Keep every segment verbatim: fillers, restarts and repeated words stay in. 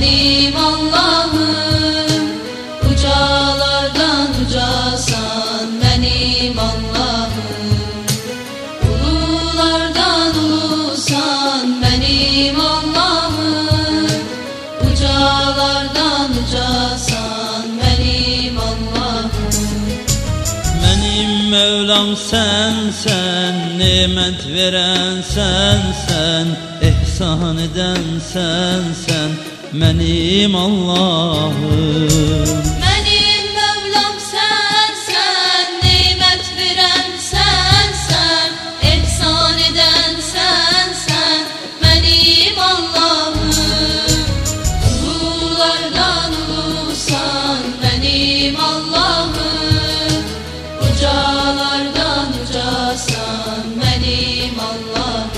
benim Allah'ım. Ucalardan ucasan benim Allah'ım. Ululardan ulusan benim Allah'ım. Ucalardan ucasan benim Allah'ım. Benim Mevlam sensen, nimet veren sensen, ihsan eden sensen benim Allah'ım. Benim Mevlam sensen, nimet veren sensen, ihsan eden sensen benim Allah'ım. Ululardan ulusan benim Allah'ım. Ucalardan ucasan benim Allah'ım.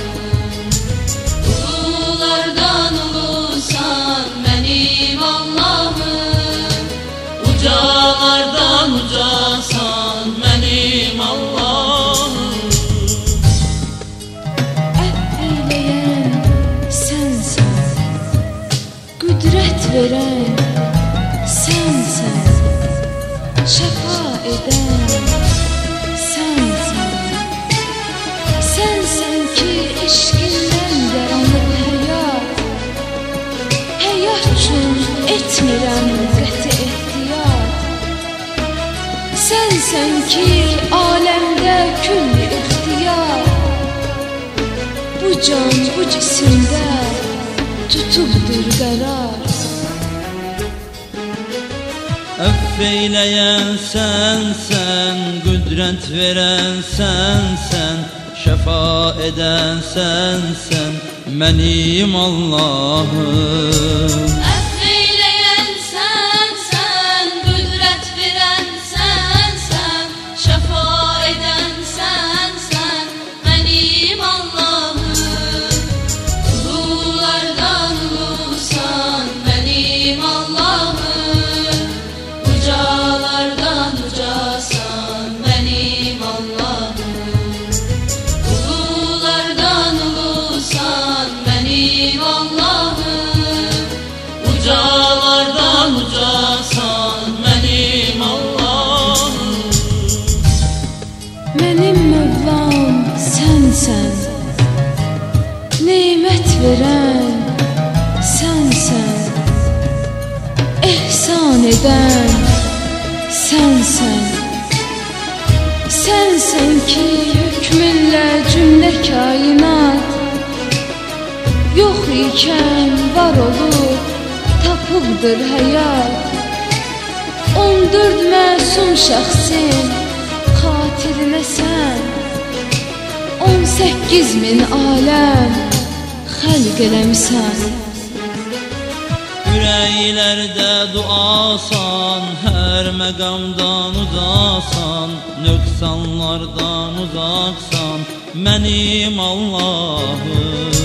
Ululardan ulusan benim Allah'ım. Ucalardan ucasan benim Allah'ım. Əf eyleyen sensen, kudret veren sensen, şəfa eden sensen. Sensen ki eşqindən yaranıb həyat, həyat üçün etmirəm qəti ehtiyat. Sensen ki aləmdə külli ixtiyar, bu can bu cisimdə tutubdur qərar. Affeyleyen sensen, kudret veren sensen, şefa eden sensen benim Allah'ım. Affeyleyen sensen, kudret veren sensen, şefa eden sensen benim Allah'ım. Ululardan ulusan benim Allah'ım. Ucalardan ucasan benim Allah'ım. Ululardan ulusan benim Allah'ım. Ucalardan ucasan benim Allah'ım. Benim Mevlam sensen, nimet veren sensen, ihsan eden sensen. Sensen ki hükmünlə cümlə kainat, yox ikən var olub tapıbdır həyat. On dörd məsum şəxsin xatirinə sən, on səkkiz min aləm xəlq eləmisən. Yüreklerde duasan, her mekamdan uzasan, nöksanlardan uzaksan benim Allah'ım.